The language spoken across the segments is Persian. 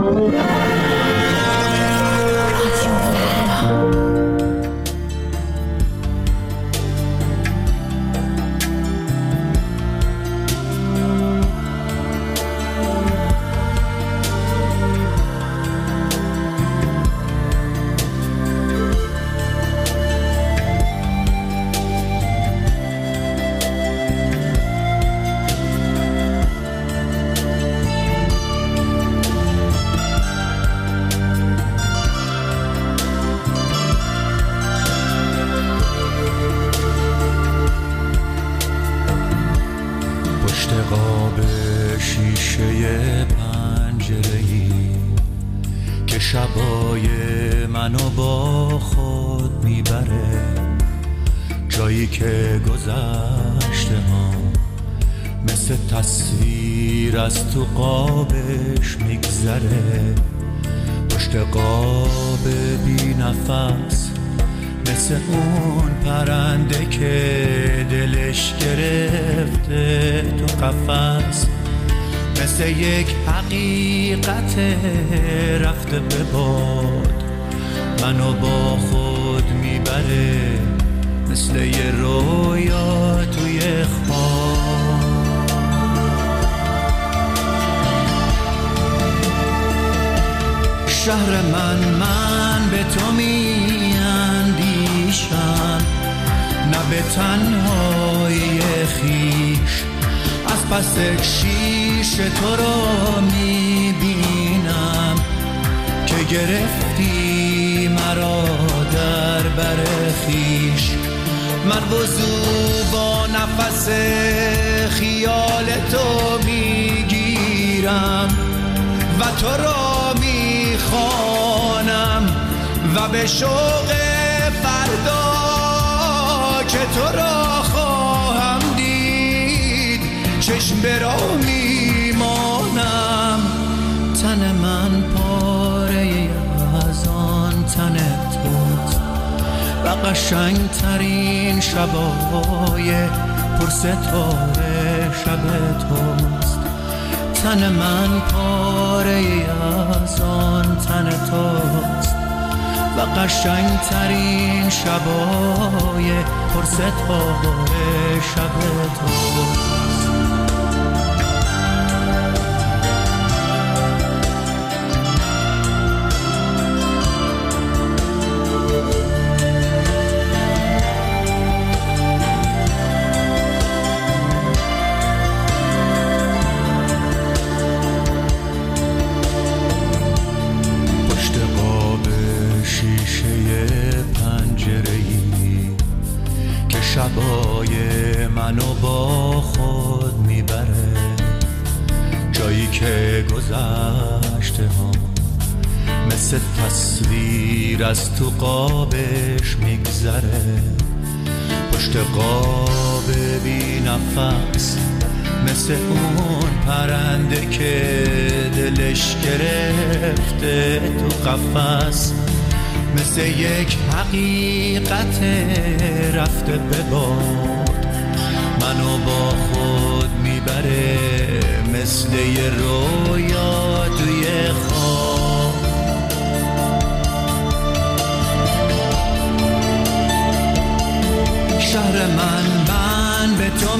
قاب شیشه پنجره‌ای که شبای منو با خود میبره، جایی که گذشته ها مثل تصویر از تو قابش میگذره. پشت قاب بی نفس مثل اون پرنده که دلش گرفته تو قفس، مثل یک حقیقت رفته به باد منو با خود میبره، مثل یه رویا توی خواب. شهر من به تو میاندیشم، نه به تنهایی خیش، از پس شیش تو رو میبینم که گرفتی مرا در بر خیش. من وضو با نفس خیال تو میگیرم و تو را میخوانم و به شوق فردا که تو را خواهم دید چشم به راه میمانم. تن من پاره از آن تن توست و قشنگ ترین شبای پرستاره شب توست. تن من پاره از آن تن توست و قشنگ ترین شبای پرستاره شب توست. شبای منو با خود میبره، جایی که گذشته ها مثل تصویر از تو قابش میگذره. پشت قاب بی نفس مثل اون پرنده که دلش گرفته تو قفس، مثل یک حقیقت رفته به باد منو با خود میبره، مثل یه رویا توی خواب. شهر من به تو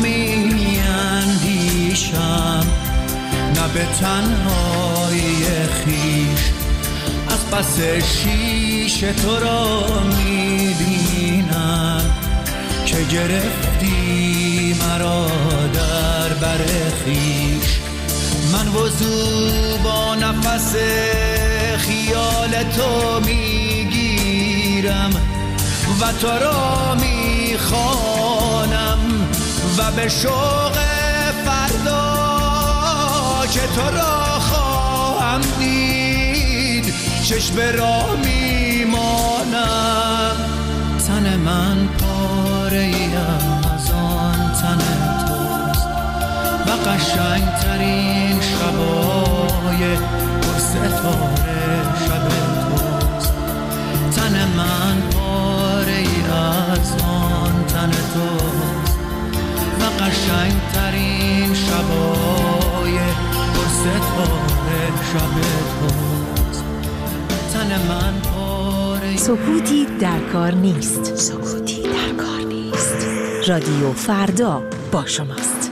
میاندیشم، نه به تنهایی خیش، از پس شیش تو را میبینم که گرفتی مرا در بر خیش. من وضو با نفس خیال تو میگیرم و تو را میخوانم و به شوق فردا که تو را خواهم دید چشم به راه میمانم. تن من پاره ای از آن تن توست و قشنگ ترین شبای پرستاره شب توست. تن من پاره ای از آن تن توست و قشنگ ترین شبای پرستاره شب توست. تن من پاره سکوتی در کار نیست. سکوتی در کار نیست. رادیو فردا با شماست.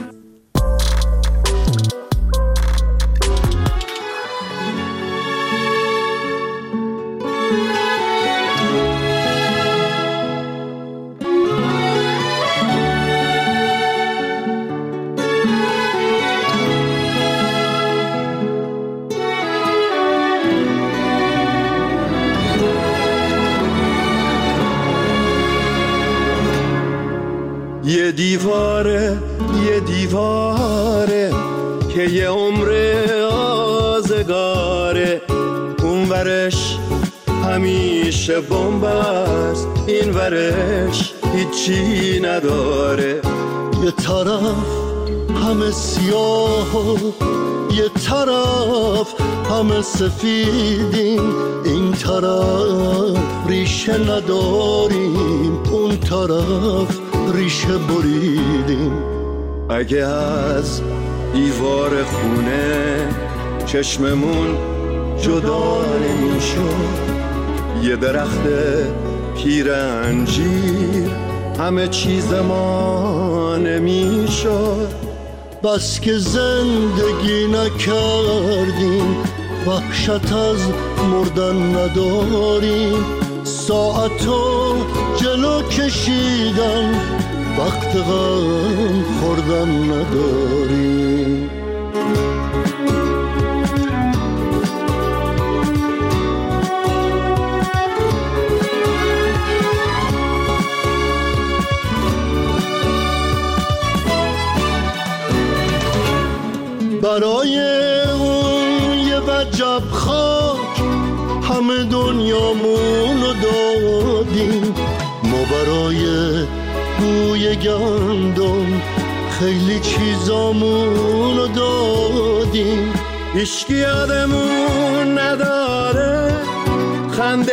یه دیواره که یه عمر آزگاره، اون ورش همیشه بمب است، این ورش هیچی نداره. یه طرف همه سیاه و یه طرف همه سفیدیم، این طرف ریشه نداریم، اون طرف ریشه بریدیم. اگه از دیوار خونه چشممون جدا نمیشد، یه درخت پیر انجیر همه چیز ما نمیشد. بس که زندگی نکردیم، وحشت از مردن نداریم، ساعتو جلو کشیدن وقت غم خوردن نداریم. برای اون یه وجب خاک همه دنیامونو دادیم، ما برای بوی گندم خیلی چیزامونو دادیم. هیچکی یادمون نداره خنده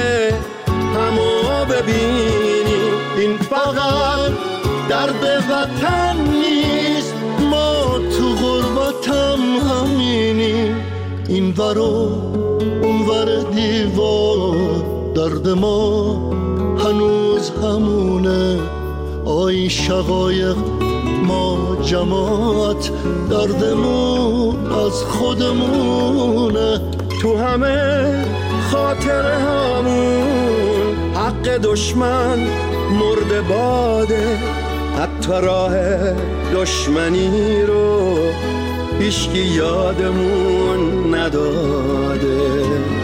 همو ببینیم، این فقط درد وطن نیست، ما تو غربتم همینیم. این ور و اون ور دیوار درد ما هنوز همونه، آی شقایق ما جماعت دردمون از خودمونه. تو همه خاطره همون حق دشمن مرده باده، حتی راه دشمنی رو هیچکی یادمون نداده.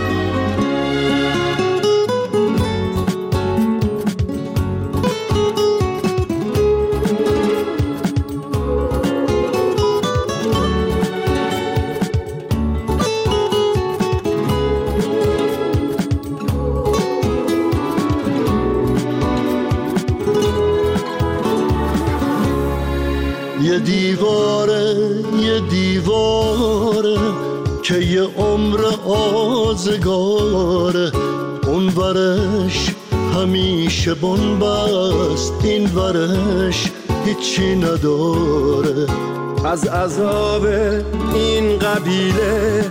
یه دیواره که یه عمر آزگاره، اون ورش همیشه بنبست، این ورش هیچی نداره. از عذاب این قبیله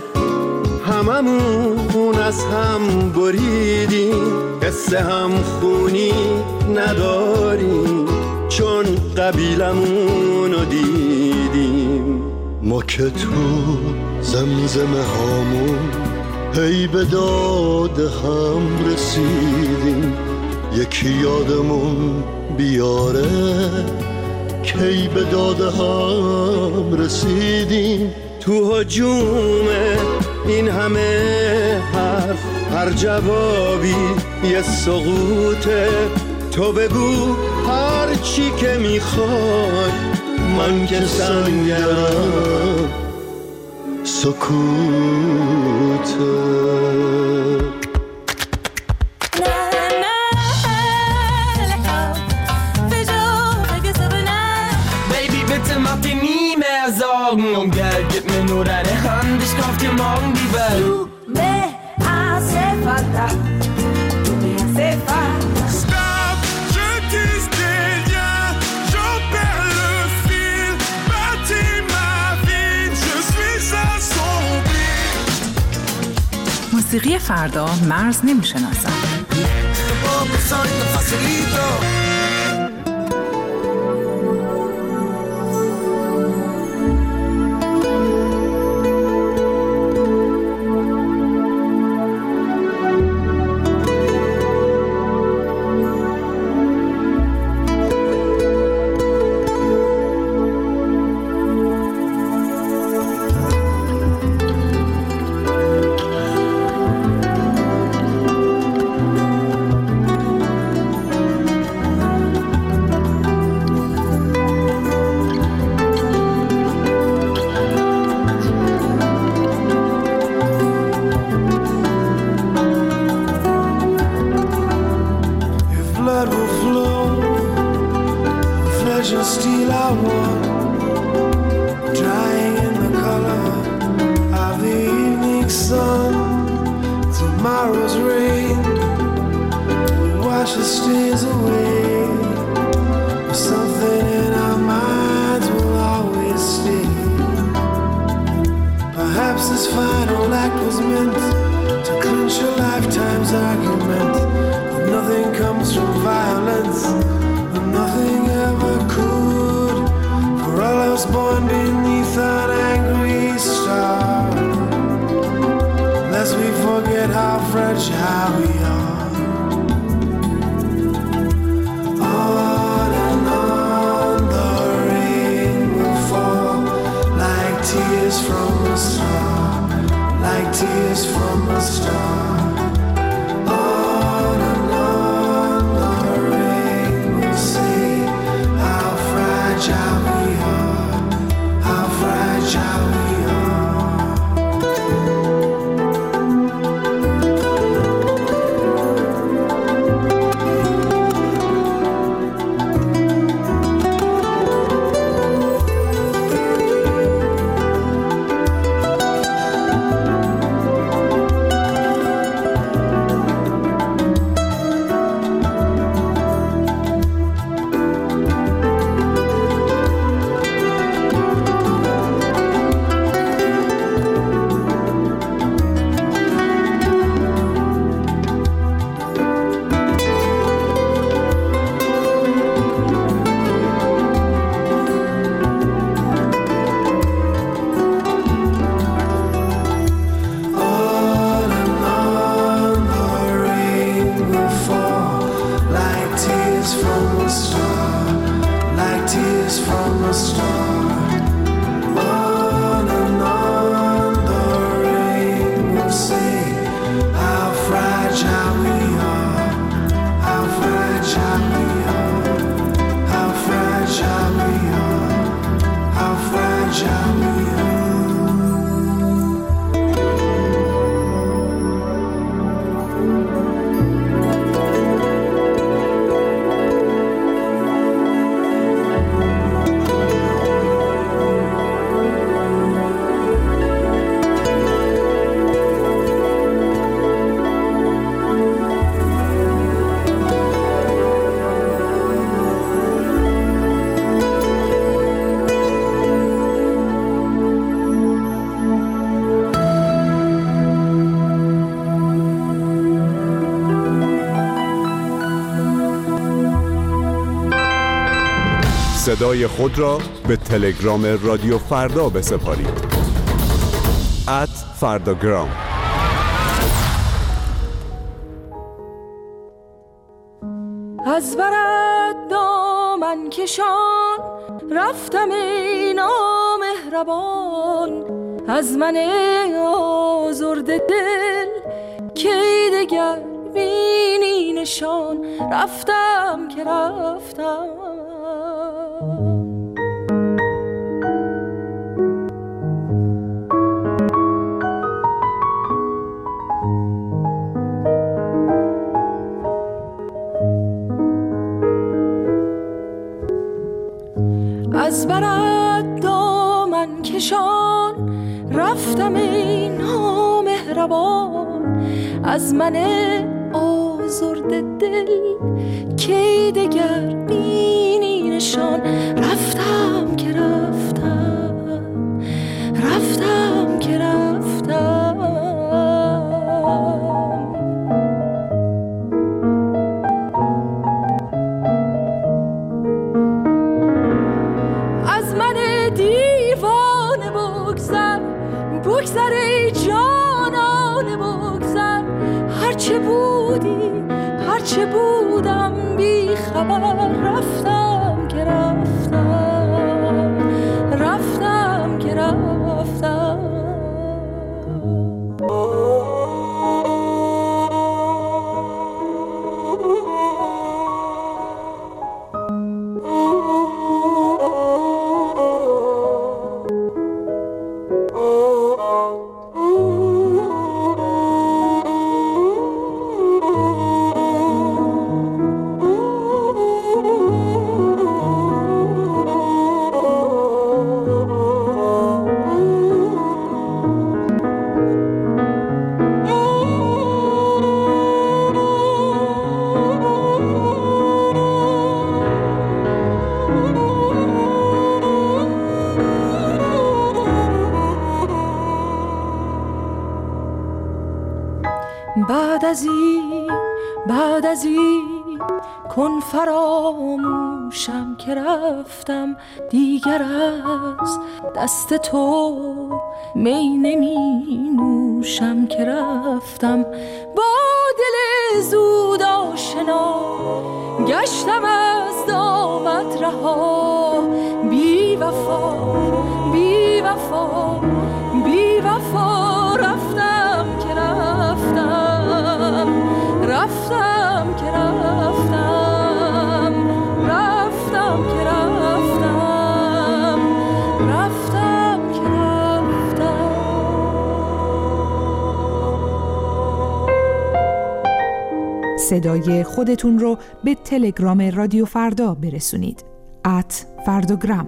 هممون از هم بریدیم، قصه هم خونی نداریم چون قبیلمونو دیدیم. ما که تو زمزمه هامون هی به داد هم رسیدیم، یکی یادمون بیاره کی به داد هم رسیدیم. تو هجوم این همه حرف هر جوابی یه سقوطه، تو بگو هر چی که میخوای، من که سنگرم سکوته. Um Geld, gib mir nur deine Hand, ich kauf dir morgen die Welt. Tu me hace falta, tu me hace falta. Stop, je tisse des liens, j'en perds le fil. Bâtis ma vie, je suis assombri. موسیقی فردا مرز نمی‌شناسد. صدای خود را به تلگرام رادیو فردا بسپارید. @فرداگرام. از برات دامن کشان رفتم ای نامهربان، از من آزرده دل کی دگر بینی نشان، رفتم که رفتم. از برات دامن کشان رفتم ای نامهربان، از من آزرده دل کی دگر بینی نشان، رفتم که رفتم، رفتم که رفتم. بگذر ای جانان بگذر، هرچه بودی هرچه بودم بی خبر، رفتم که رفتم، رفتم که رفتم. بعد از این کن فراموشم که رفتم، دیگر از دست تو می نمی نوشم که رفتم. با دل زود آشنا گشتم از دامت رها، بی وفا بی وفا بی وفا، رفتم که رفتم، رفتم که رفتم، رفتم که رفتم، رفتم که رفتم. صدای خودتون رو به تلگرام رادیو فردا برسونید. @فرداگرام.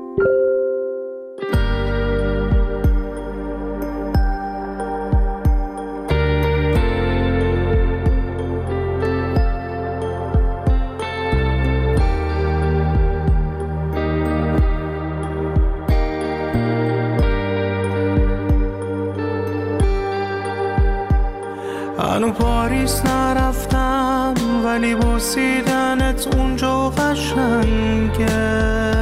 هنو پاریس نرفتم ولی بوسیدنت اونجا قشنگه،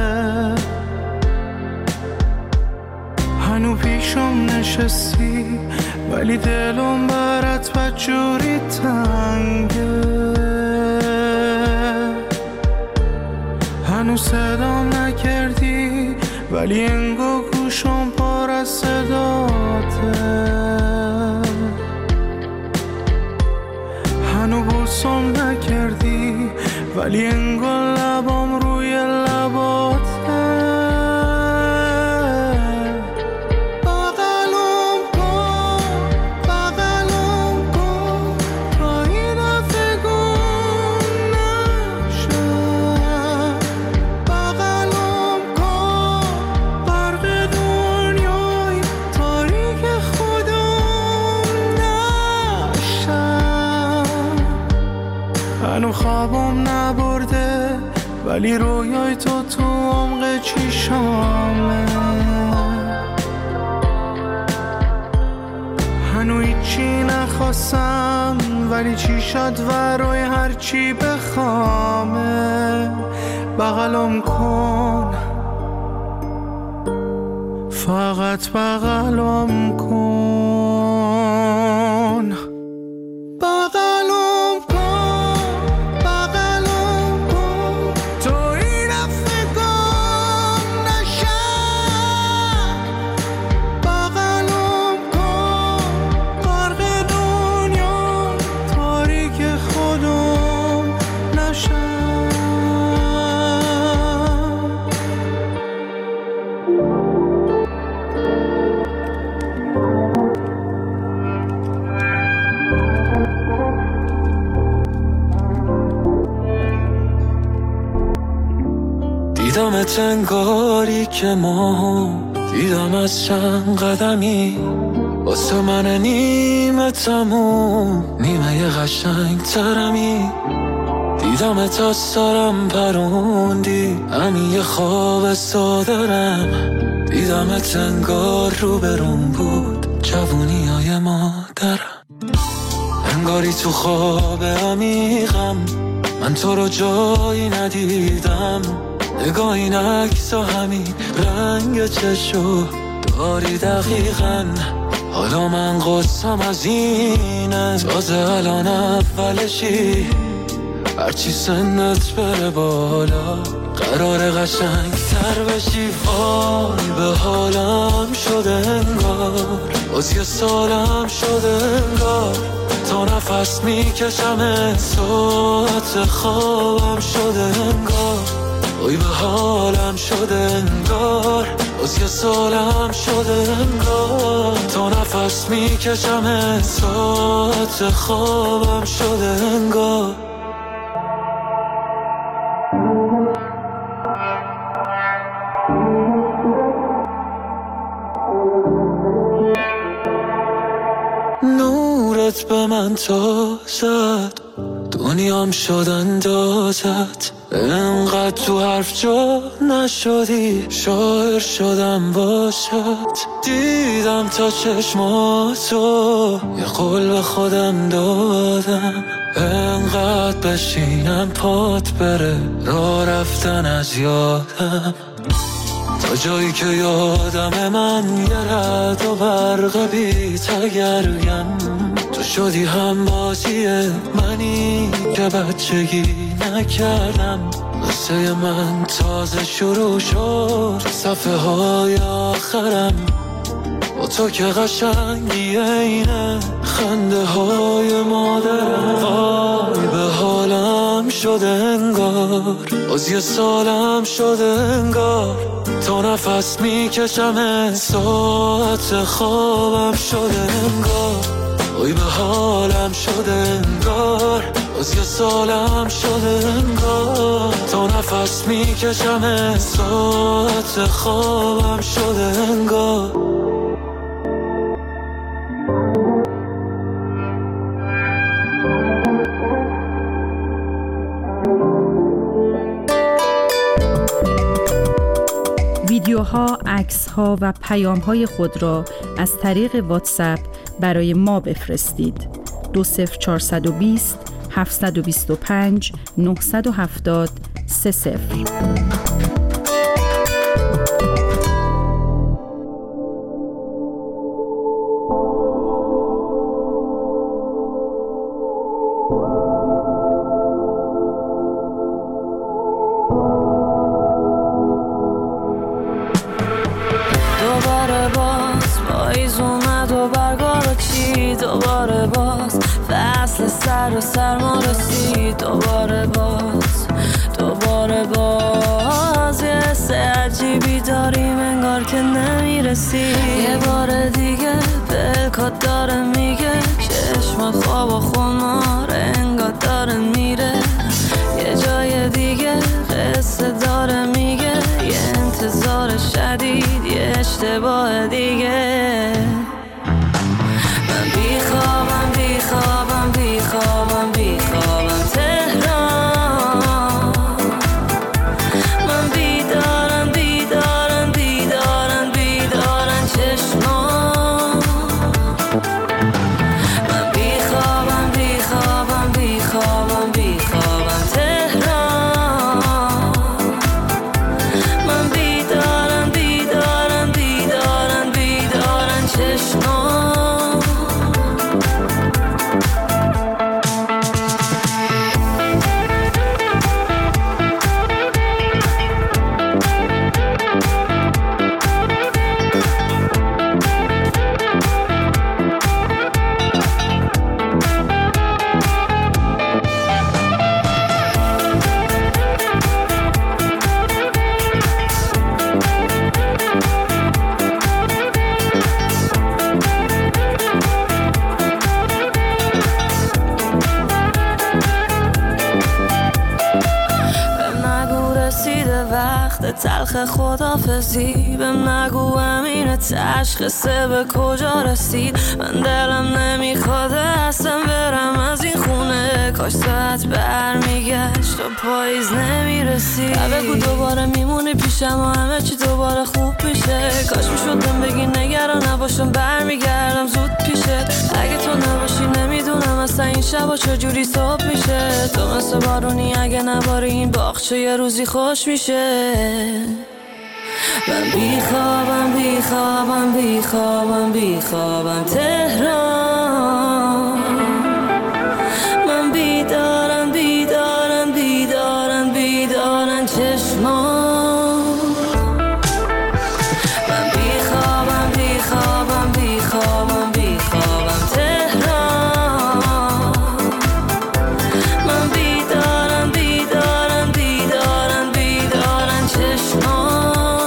هنو پیشم نشستی ولی دلم برات بدجوری تنگه، هنو صدام نکردی ولی انگو گوشم پر از صداته، هنو بوسم نکردی ولی انگار لبام روی لباته. بغلم کن بغلم کن تا این دفعه گم نشم، بغلم کن غرق دنیای تاریک خودم نشم. هنو خوابم نبرده ولی رویای تو تو عمق چشامه، هنو هیچی نخواستم ولی چی شد ورای هرچی بخوامه. بغلم کن فقط بغلم کن، بغلم کن بغلم کن تو این دفعه گم نشم، بغلم کن غرق دنیا تاریک خودم نشم. دیدمت انگاری که ما دیدم از چند قدمی، واسه من نیمه تموم نیمه قشنگ ترمی، دیدمت از سرم پروندی همین یه خواب سادرم، دیدمت انگار رو برون بود جوونی های مادرم، انگاری تو خواب عمیقم من تو رو جایی ندیدم، نگاه این عکس و همین رنگ چشو داری دقیقاً حالا من قصم از اینه تازه الان اولشی، هرچی سنت بره بالا قرار قشنگ تر بشی. وای به حالم شده انگار، باز یه سالم شده انگار، تا نفس میکشم ساعت خوابم شده انگار. وای به حالم شده انگار، باز یه سالم شده انگار، تا نفس میکشم ساعت خوابم شده انگار. نورت به من تازد، دنیام شد اندازت، انقدر تو حرف جا نشدی، شاعر شدم باشد. دیدم تا چشماتو، یه قول به خودم دادم، انقدر بشینم پات بره راه رفتن از یادم، تا جایی که یادم من یه رد و برق بی تگرگم. تو شدی هم بازی منی که بچگی نکردم، قصه من تازه شروع شد، صفحه های آخرم با تو که قشنگی اینه خنده های مادرم. وای به حالم شده انگار، باز یه سالم شده انگار، تا نفس میکشم ساعت خوابم شده انگار. وای به حالم شده انگار، باز یه سالم شده انگار، تا نفس میکشم ساعت خوابم شده انگار. ویدیوها، عکس‌ها و پیام‌های خود را از طریق واتساپ برای ما بفرستید. 20420 725 970 30. دوباره باز فصل سر و سرما رسید، دوباره یه حس عجیبی داریم انگار که نمیرسی. یه بار دیگه دلکات داره میگه چشمات خواب و خمار انگار داره میره، یه جای دیگه قصه داره میگه یه انتظار شدید، یه اشتباه دیگه. بیخوابم تهران، من بیدارن چشمان، من بیخوابم تهران، من بیدارن چشمان. تلخ خدافزی بهم نگو امین تشخیصه به کجا رسید، من دلم نمیخواد اصلا برم از این خونه، کاش ساعت برمیگشت و پاییز نمیرسید. بگو دوباره میمونی پیشم و همه چی دوباره خوب میشه، کاش میشدم بگی نگران نباشم برمیگردم زود پیشت، اگه تو نباشی نمیدونم اصلا این شبا چجوری صبح میشه، تو مثل بارونی اگه نباری این باغچه یه روزی خوش میشه. من بیخوابم بیخوابم بیخوابم بیخوابم تهران، من بیدارم بیدارم بیدارم بیدارم چشمان، من بیخوابم بیخوابم بیخوابم بیخوابم تهران، من بیدارم بیدارم بیدارم بیدارم چشمان.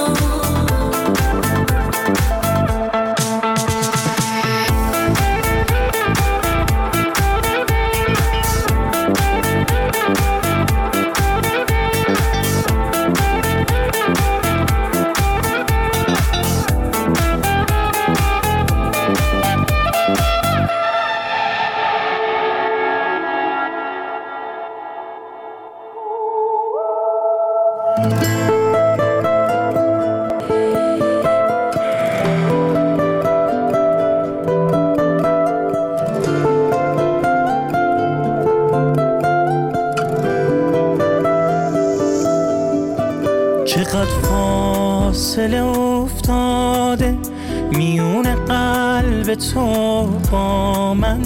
چقدر فاصله افتاده میون قلب تو با من،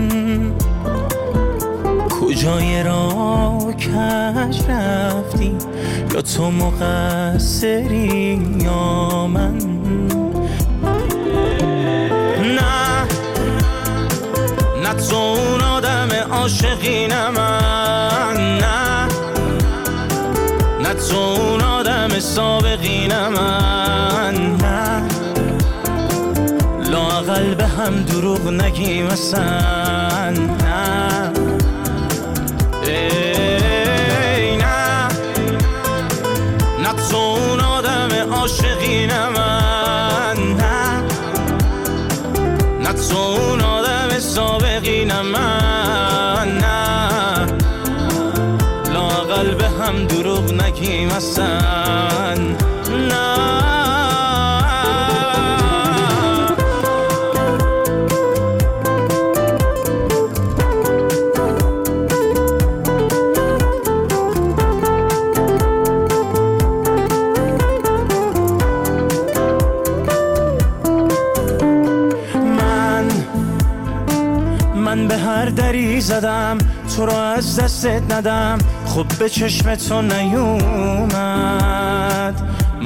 کجای راه کج رفتی، یا تو مقصری یا من؟ نه نه تو اون آدم عاشقینه من، نه نه تو اون آدم سابقینه من، نه لااقل به هم دروغ نگیم اصلا، نه ای نه نه تو اون آدم عاشقینه من، نه نه تو اون آدم سابقینه من، نه لااقل به هم دروغ نگیم اصلا، نه من به هر دری زدم تو رو از دستت ندم، خب به چشم تو نیومد.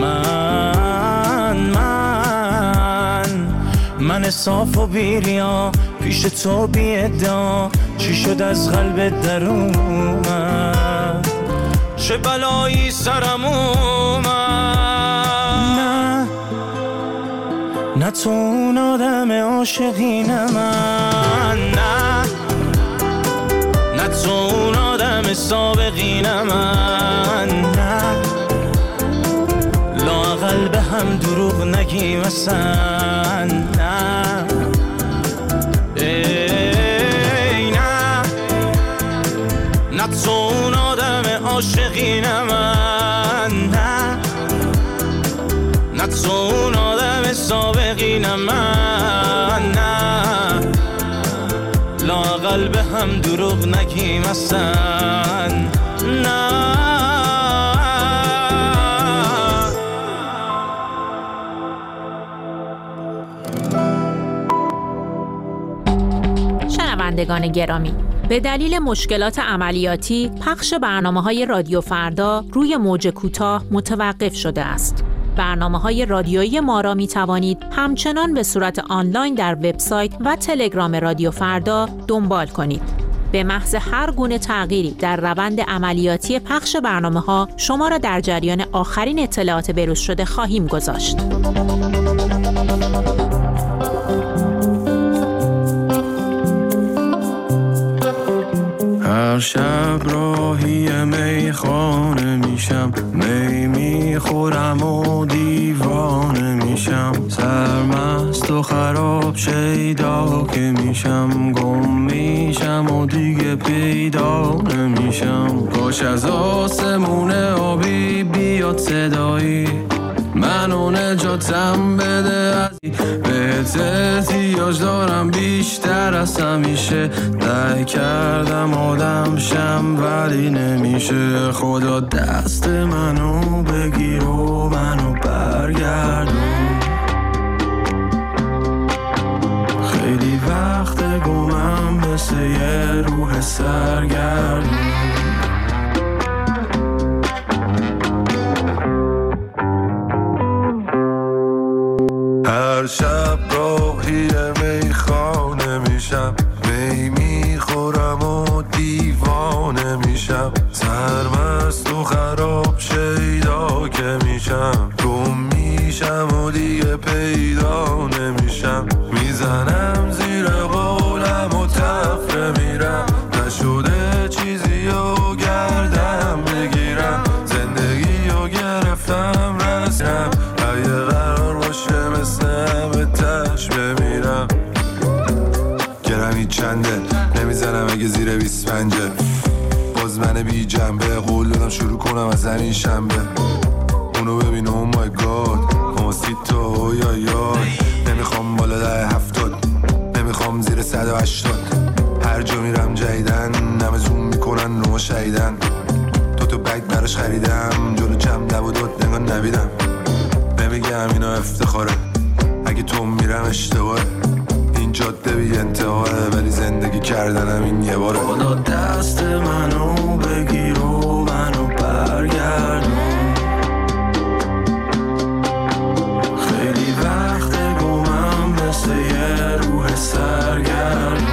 من صاف و بیریا پیش تو بی ادعا، چی شد از قلبت در اومد؟ چه بلایی سرم اومد؟ نه تو اون آدم عاشقینه من، نه نه تو اون آدم سابقینه من، نه لااقل به هم دروغ نگیم اصلا، نه ای نه نه تو اون آدم عاشقینه من، نه نه تو اون آدم سابقینه من، نه لااقل به هم دروغ نگیم اصلا، نه شنوندگان گرامی، به دلیل مشکلات عملیاتی پخش برنامه‌های رادیو فردا روی موج کوتاه متوقف شده است. برنامه‌های رادیویی ما را می‌توانید همچنان به صورت آنلاین در وبسایت و تلگرام رادیو فردا دنبال کنید. به محض هر گونه تغییری در روند عملیاتی پخش برنامه‌ها شما را در جریان آخرین اطلاعات بروز شده خواهیم گذاشت. هر شب راهی میخانه میشم، می میخورم و دیوانه میشم، سرمست و خراب شیدا که میشم، گم میشم و دیگه پیدا نمیشم. کاش از آسمون آبی بیاد صدایی، منو نجاتم بده از بهت احتیاج دارم بیشتر از همیشه. سعی کردم آدم شم ولی نمیشه. خدا دست منو بگیر و منو برگردون. خیلی وقت گمم مثل یه روح سرگردون. هر شب راهی میخانه میشم، می میخورم و دیوانه میشم. سرمست و خراب شیدا که میشم، گم میشم و دیگه پیدا نمیشم. میزنم زیر قولم و تفره میرم، نشده چیزی و گردم بگیرم. زندگی و گرفتم رسم، اگه قرار باشه مثل همه تش بمیرم. گرمی چنده نمیزنم اگه زیر 25، باز من بی جنبه قول دادم شروع کنم از همین شنبه. اونو ببین او مای گاد کاماسیتو یا یای. نمیخوام بالا 10-70، نمیخوام زیر 180. هر جا میرم جدیدن نمه زوم میکنن نما شهیدن. تو بگ براش خریدم جلو جمع دب و داد نگاه نبیدم. نمیگم اینا افتخاره، اگه تو میرم اشتباهه. این جاده بی انتهاه ولی زندگی کردنم این یه باره. خدا دست منو بگیر و منو برگردون. خیلی وقت گمم مثل یه روح سرگردون.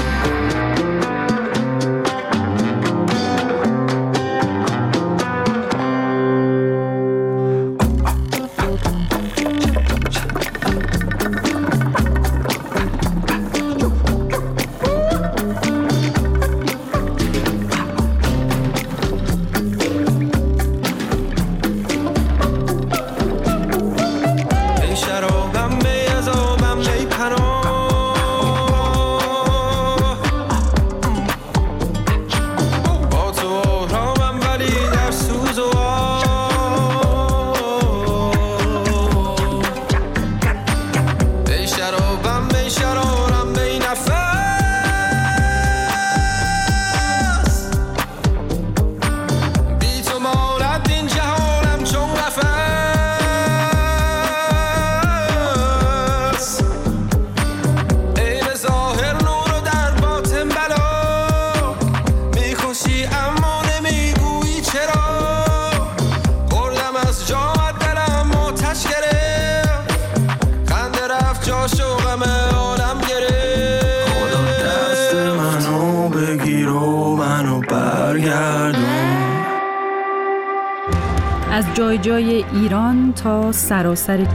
از جای جای ایران تا سراسر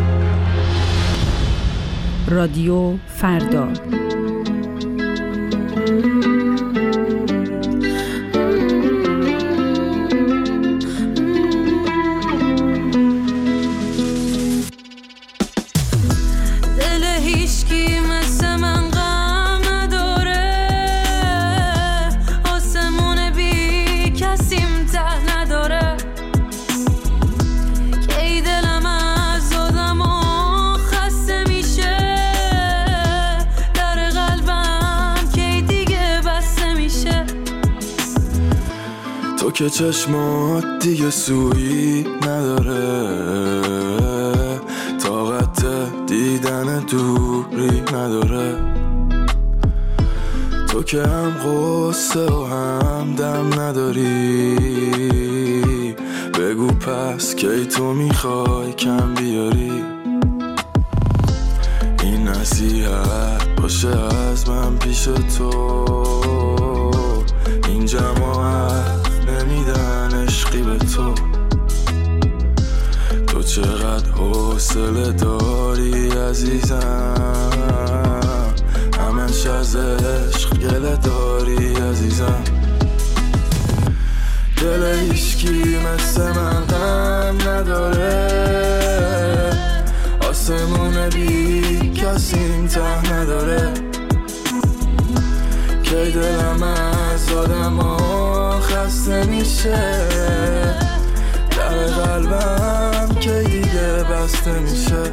رادیو فردا. که چشمات دیگه سویی نداره، طاقت دیدن دوری نداره. تو که هم قصه و هم دم نداری، بگو پس کی تو میخوای کم بیاری. این نصیحت باشه از من پیش تو، این جماعت نمیدن عشقی به تو. تو چقدر حوصله داری عزیزم، همش از عشق گله داری عزیزم. دل هیچکی مثل من غم نداره، آسمون بی کسی ته نداره. کی دلم از آدم ها خسته میشه، در قلبم کی دیگه خسته میشه.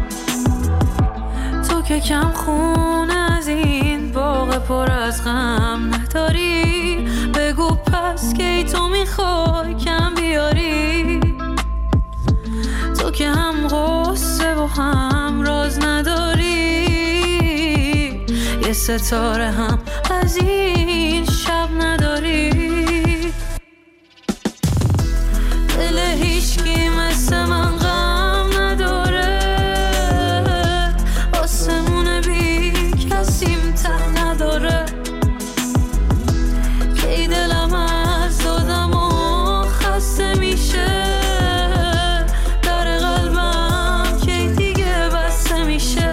تو که کم خون از این باغ پر از غم نداری، بگو پس کی تو میخوای کم بیاری. تو که هم غصه و هم راز نداری، یه ستاره هم از این شب نداری. دل هیچکی مثل من غم نداره، آسمون بی کسیم ته نداره. کی دلم از دادم و خسته میشه، در قلبم کی دیگه بسته میشه.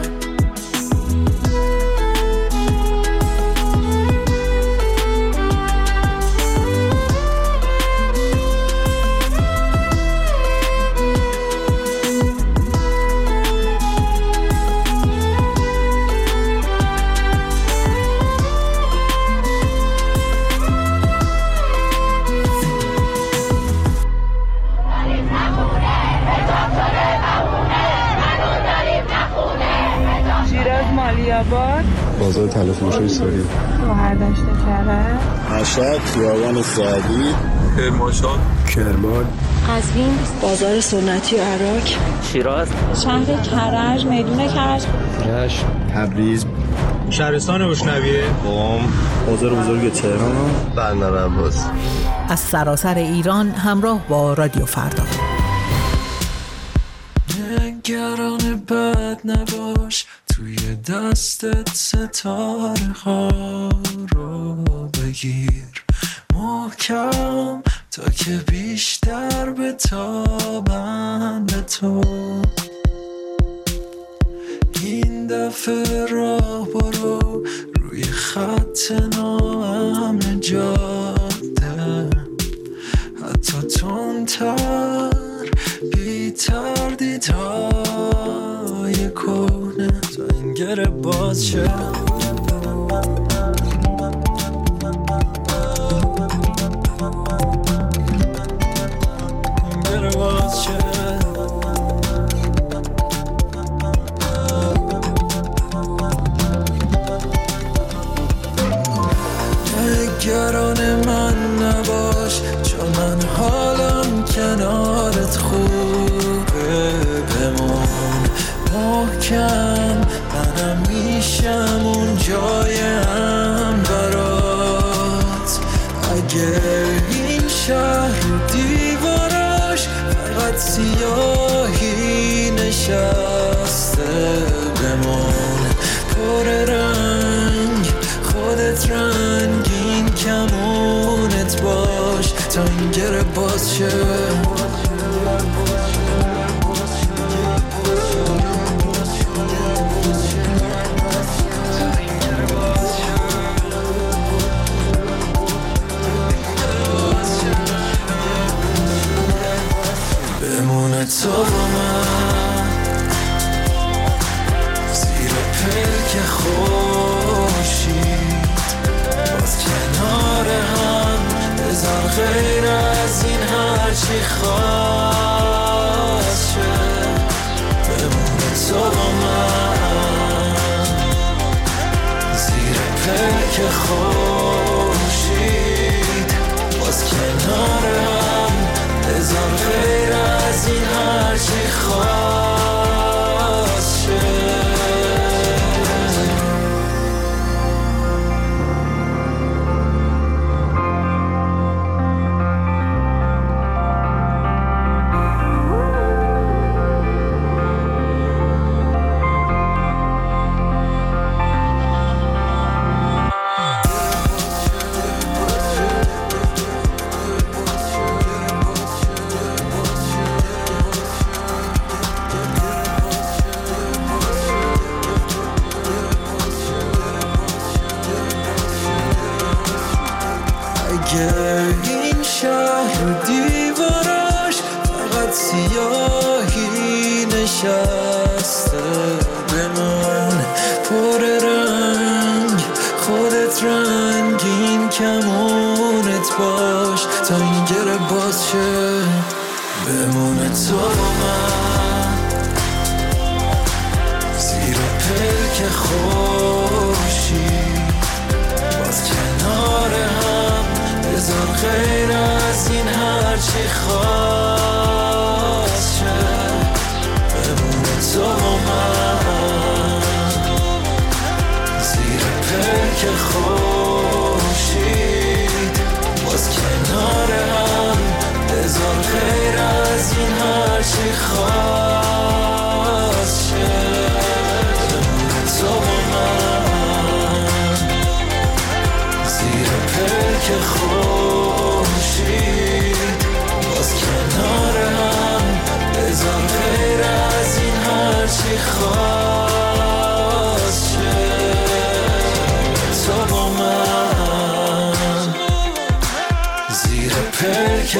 بازار تلفروشی سوری، گوهردشت کرد، مشهد، خیابان سعدی، کرمانشاه، کرمان، قزوین، بازار سنتی عراق، شیراز، شهر کرج، میدون کرج، رشت، تبریز، شهرستان روشنویه، قم، بازار بزرگ تهران، بندر عباس. از سراسر ایران همراه با رادیو فردا. نگران بد نباش، توی دستت ستاره ها رو بگیر محکم تا که بیشتر بتابن به تو. این دفعه راه برو روی خط ناامن جاده، حتی تندتر بی تردیدهای کهنه تا این گره باز شه. این گره باز شه. نگران من نباش، چون من حالم کنارت خوبه. بمون محکم، منم میشم اون جایم برات. اگه این شهر و دیواراش فقط سیاهی نشسته، بمون پر رنگ، خودت رنگین کمونت باش تا این گره باز شه. بمونه تو با من زیر پلک خورشید، باز کنار هم بذار غیر از این هرچی خواست شه. بمونه تو با من زیر پلک خورشید، باز کنار هم بذار غیر از این هرچی خواست شه. این شهر دیواراش فقط سیاهی نشسته، بمون پر رنگ، خودت رنگین کمونت باش تا این گره باز شه. بمونه تو با من پلک خوشی باز کنار هم بذار غیر از این هرچی خواست شه بمونه تو و من زیر پلک خوشید باز کنار هم بذار غیر از این هرچی خواست شه بمونه تو و من زیر پلک خوشید باز کنار هم بذار غیر از این هرچی خواست شه تو با من زیر پلک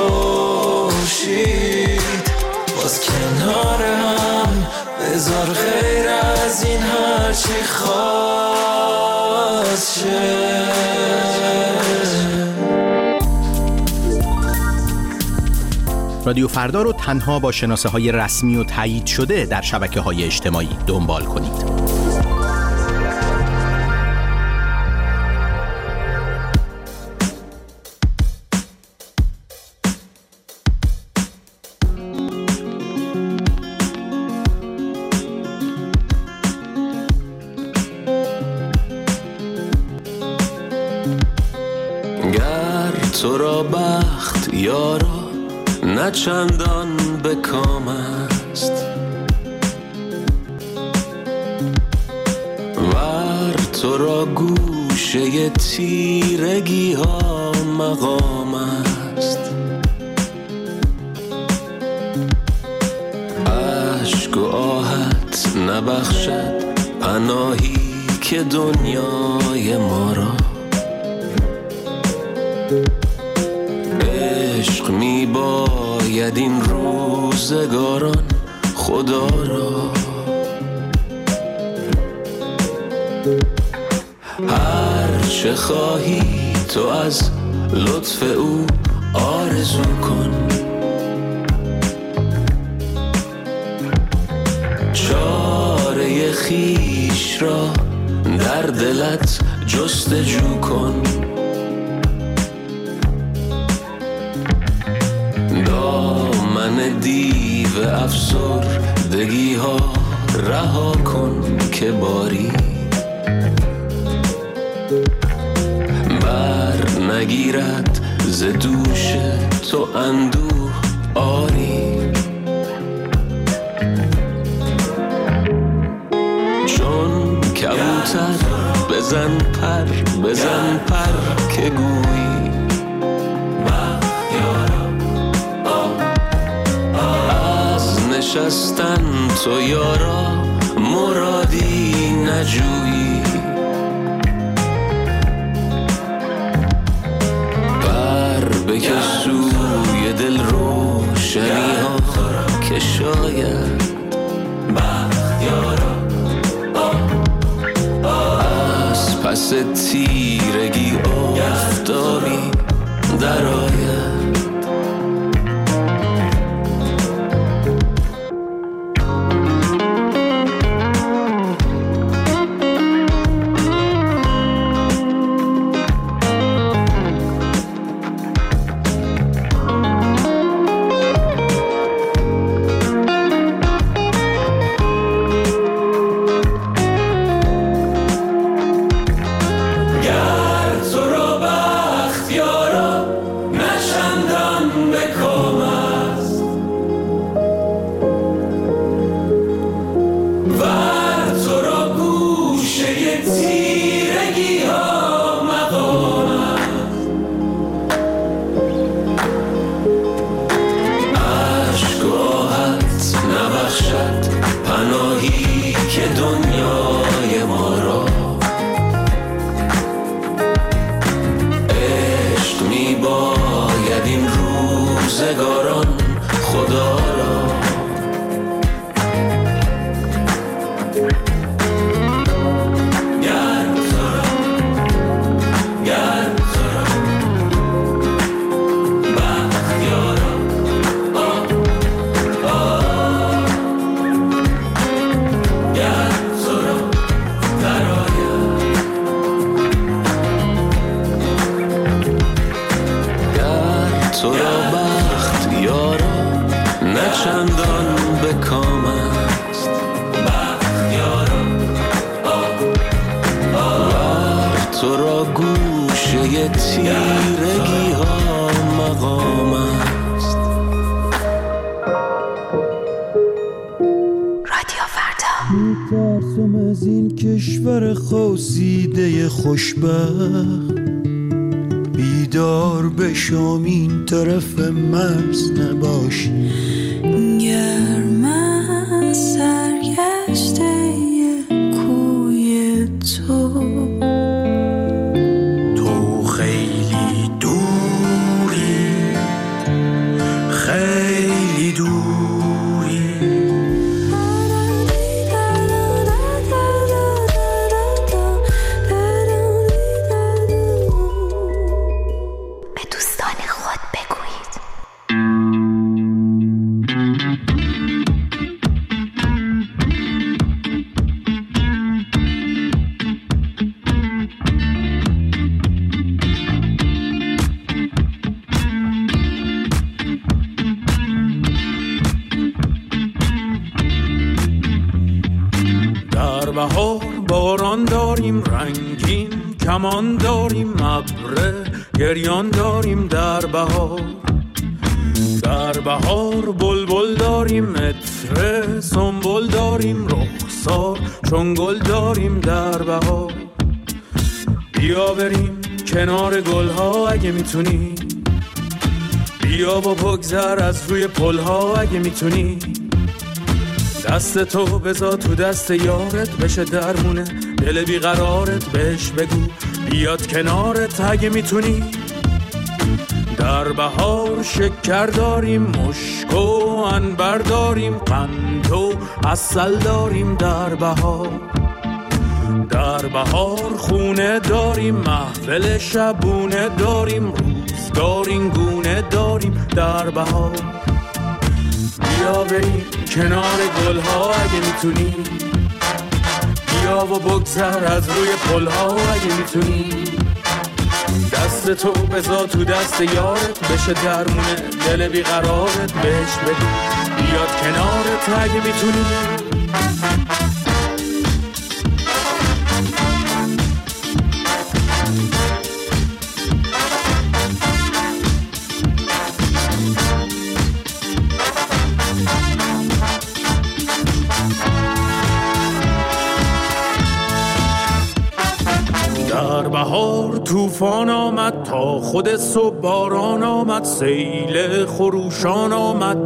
خوشید باز کنار هم بذار غیر از این هرچی خواست شه. رادیو فردا رو تنها با شناسه‌های رسمی و تایید شده در شبکه‌های اجتماعی دنبال کنید. گر تو را بخت یارا نه چندان به کام است ور تو را گوشه تیرگی ها مقام است عشق و آهت نبخشد پناهی که دنیای ما را عشق می باید این روزگاران خدا را هر چه خواهی تو از لطف او آرزو کن چاره خویش را در دلت جستجو کن دامن دیو افسردگی ها رها کن که باری بر نگیرد ز دوش تو اندوه آری چون کبوتر بزن پر که گویی نشستن تو یارا مرادی نجویی بر بکش سوی دل روشنی ها که شاید از پس تیرگی آفتابی در آید گر تو را بخت یارا نشندن چندان به کام است. وقت تو را گوشه تیرگی ها مقام است. رادیو فردا. میترسم از این کشور خواسیده خوشبخت، بیدار بشم این طرف مرز نباش. گرم سرگشته کوی تو خیلی دوری، خیلی دوری. به دوستان خود بگویید. در بهار باران داریم رنگین، کمان داریم ابر گریان داریم. در بهار بلبل داریم، عطر سنبل داریم، رخسار چون گل داریم. در بهار بیا بریم کنار گلها اگه میتونی، بیا با بگذر از روی پلها اگه میتونی. دست تو بذار تو دست یارت، بشه درمونه دل بیقرارت. بهش بگو بیاد کنارت اگه میتونی. در بهار شکر داریم، مشک و عنبر داریم، قند و عسل داریم. در بهار خونه داریم، محفل شبونه داریم، روزگار این گونه داریم. در بهار بیا بریم کنار گلها اگه میتونی، بیا و بگذر از روی پلها اگه میتونی. دست تو بذار تو دست یارت، بشه درمونه دل بیقرارت. بهش بگو بیاد کنارت اگه میتونی. در بهار طوفان آمد، تا خود صبح باران آمد، سیل خروشان آمد.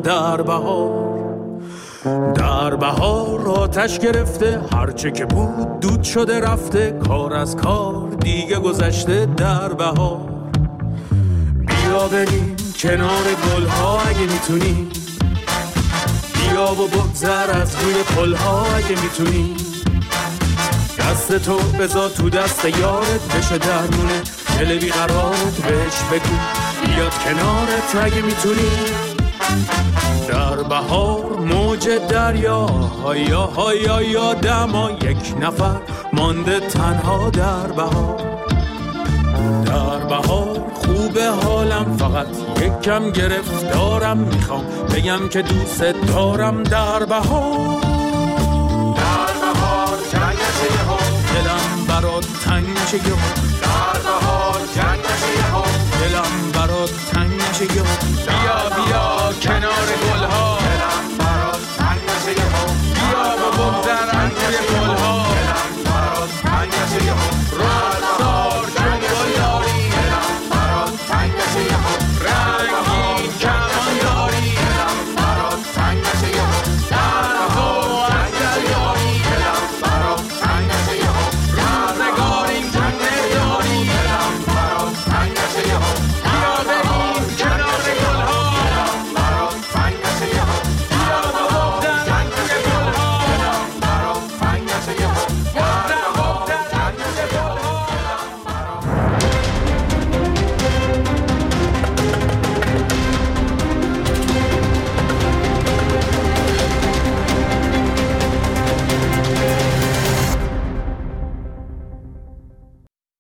در بهار آتش گرفته، هرچه که بود دود شده رفته، کار از کار دیگه گذشته. در بهار بیا بریم کنار گلها اگه میتونی، بیا و بگذر از روی پلها اگه میتونی. دست تو بذار تو دست یارت، بشه درمونه دل بیقرارت. بهش بگو بیاد کنارت اگه میتونی. در بهار موج دریا هایا هایا یادم، یک نفر مانده تنها. در بهار خوبه حالم، فقط یک کم گرفتارم، میخوام بگم که دوست دارم. در بهار دلم برات تنگ نشه یهو. در بهار جنگ نشه یهو، دلم برات تنگ نشه یهو. بیا